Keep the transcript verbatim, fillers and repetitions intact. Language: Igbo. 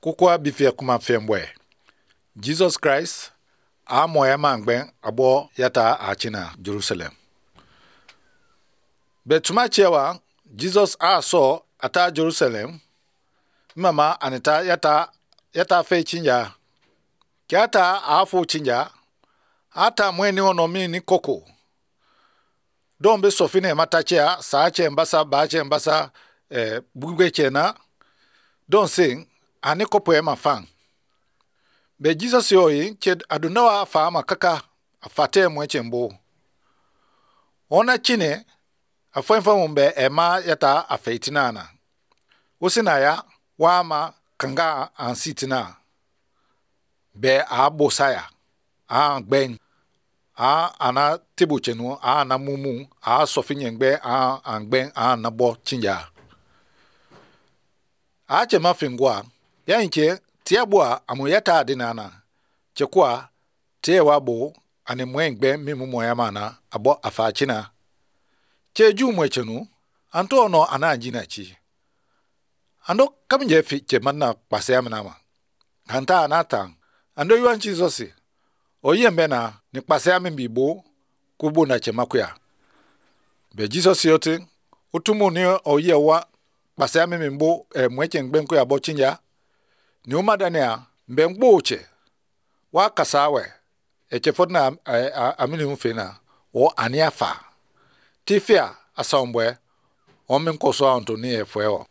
Kukwa bifia kuma fembwe. Jesus Christ a moya mangben abo yata achina Jerusalem. Betuma chewa Jesus a so ata Jerusalem mama anita yata yata fe chinja. Kiata afu chinja ata mweni onomi ni koko. Dombe sofine matachea saache mbasa bache mbasa eh, bugwe chena don sing ani kopo ema fang. Be Jesus yoi ched adunawa faama kaka afate mweche mbo. Ona chine afwenfa mbe ema yata afeitinana. Usina ya wama kanga ansitina. Be a bosaya. A gben. A ana tibuchenu. A ana mumu. A sofinyengbe. A angben. A nabo chinja. A chema fingwa. Ya inche tiabua amuyata adinana. Chekwa tewa bo ane mwengbe mimu moyamana abo afachina. Cheju mwechenu anto ono ananjina chi. Ando kaminje fi chemana pasea manama. Hanta anatang. Ando yuan chizosi. Oye mbena ni pasea mbibo kubu na chemakuya. Be Jesus yote utumu ni oye wa pasea mbibo e, mweche ngbenku ya bo chinja. Ni umadania mbengbo uche. Wa kasawe. Eche fodna amini mfena. O aniafa. Tifia asambwe. Omen koso anto ni efweo.